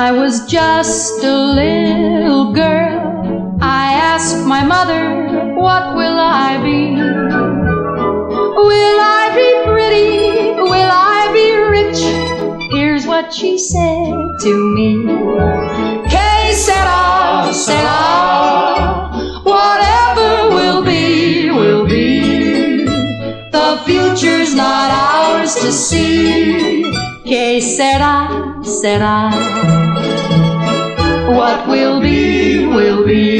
I was just a little girl, I asked my mother, what will I be? Will I be pretty? Will I be rich? Here's what she said to me. Que sera, sera, whatever will be, will be. The future's not ours to see. Que sera, sera, what will be, will be.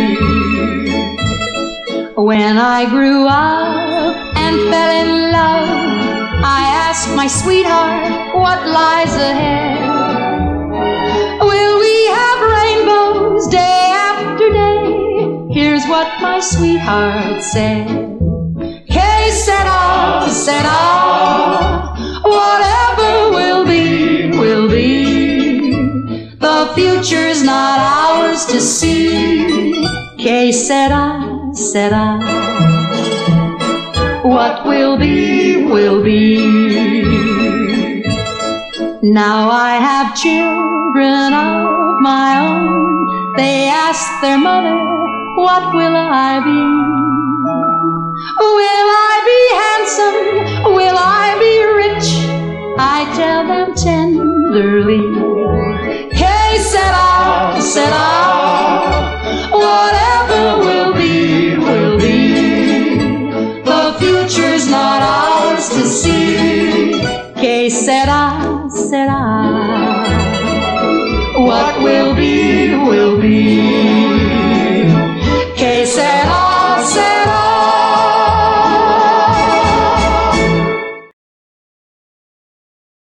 When I grew up and fell in love, I asked my sweetheart, what lies ahead? Will we have rainbows day after day? Here's what my sweetheart said. Que sera, sera, whatever will be, will be. The future's not ours to see. Que sera, sera, what will be, will be. Now I have children of my own. They ask their mother, what will I be? Will I be handsome? Will I be rich? I tell them tenderly, que sera, sera, whatever will be, will be. The future's not ours to see. Que sera, sera, what will be, will be.